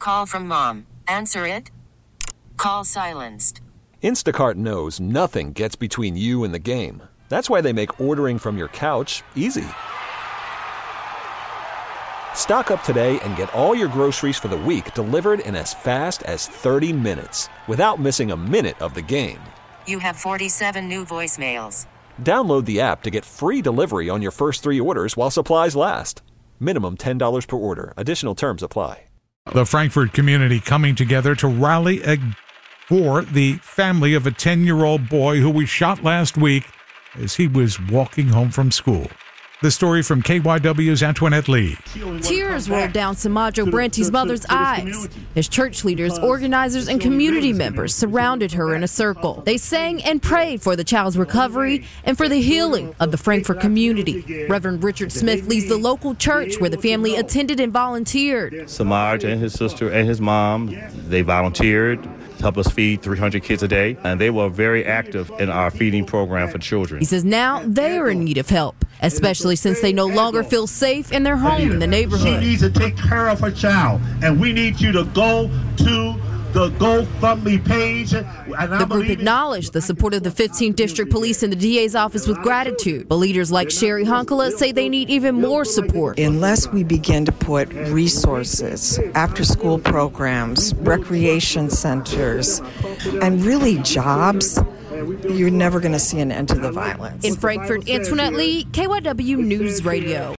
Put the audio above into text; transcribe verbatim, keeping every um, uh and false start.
call from mom. Answer it. Call silenced. Instacart knows nothing gets between you and the game. That's why they make ordering from your couch easy. Stock up today and get all your groceries for the week delivered in as fast as thirty minutes without missing a minute of the game. You have forty-seven new voicemails. Download the app to get free delivery on your first three orders while supplies last. Minimum ten dollars per order. Additional terms apply. The Frankfort community coming together to rally ag- for the family of a ten-year-old boy who was shot last week as he was walking home from school. The story from K Y W's Antoinette Lee. Tears rolled down Samajo Branty's mother's eyes as church leaders, organizers, and community members surrounded her in a circle. They sang and prayed for the child's recovery and for the healing of the Frankfort community. Reverend Richard Smith leads the local church where the family attended and volunteered. Samaj and his sister and his mom, they volunteered to help us feed three hundred kids a day, and they were very active in our feeding program for children. He says now they are in need of help, especially since they no longer feel safe in their home in the neighborhood. She needs to take care of her child, and we need you to go to the GoFundMe page. The group acknowledged the support of the fifteenth District Police and the D A's office with gratitude. But leaders like Sherry Honkala say they need even more support. Unless we begin to put resources, after-school programs, recreation centers, and really jobs, you're never going to see an end to the violence. In Frankfort, Antoinette Lee, K Y W News Radio.